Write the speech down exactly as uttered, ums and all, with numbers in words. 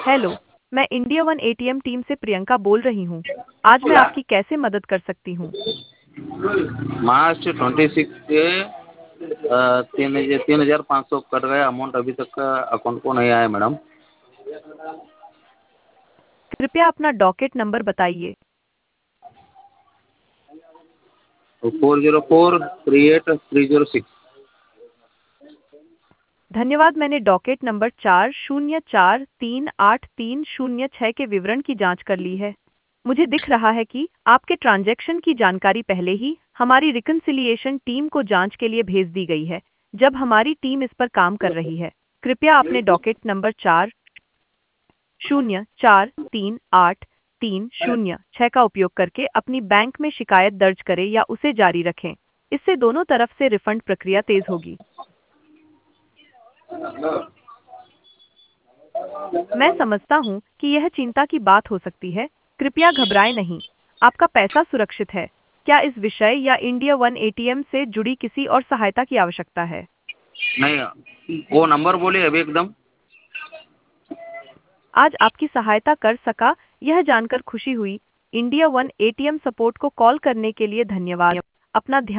Hello, मैं India one ATM team से प्रियंका बोल रही हूँ। आज मैं आपकी कैसे मदद कर सकती हूँ? मार्च ट्वेंटी सिक्स के अ, तीन हज़ार तीन हज़ार पाँच सौ कट गया अमाउंट अभी तक का अकाउंट को नहीं आया मैडम। कृपया अपना डॉकेट नंबर बताइए। Four zero four three eight three zero six. धन्यवाद, मैंने डॉकेट नंबर चार शून्य चार तीन आठ तीन शून्य छः के विवरण की जांच कर ली है। मुझे दिख रहा है कि आपके ट्रांजैक्शन की जानकारी पहले ही हमारी रिकन्सिलिएशन टीम को जांच के लिए भेज दी गई है, जब हमारी टीम इस पर काम कर रही है। कृपया अपने डॉकेट नंबर चार शून्य चार तीन आठ तीन शून्य छः का उपयोग करके अपनी बैंक में शिकायत दर्ज करें या उसे जारी रखें। इससे दोनों तरफ से रिफंड प्रक्रिया तेज होगी। मैं समझता हूँ कि यह चिंता की बात हो सकती है। कृपया घबराएं नहीं, आपका पैसा सुरक्षित है। क्या इस विषय या इंडिया वन एटीएम से जुड़ी किसी और सहायता की आवश्यकता है? नहीं, वो नंबर बोलिए अभी एकदम। आज आपकी सहायता कर सका, यह जानकर खुशी हुई। इंडिया वन एटीएम सपोर्ट को कॉल करने के लिए धन्यवाद। अपना ध्यान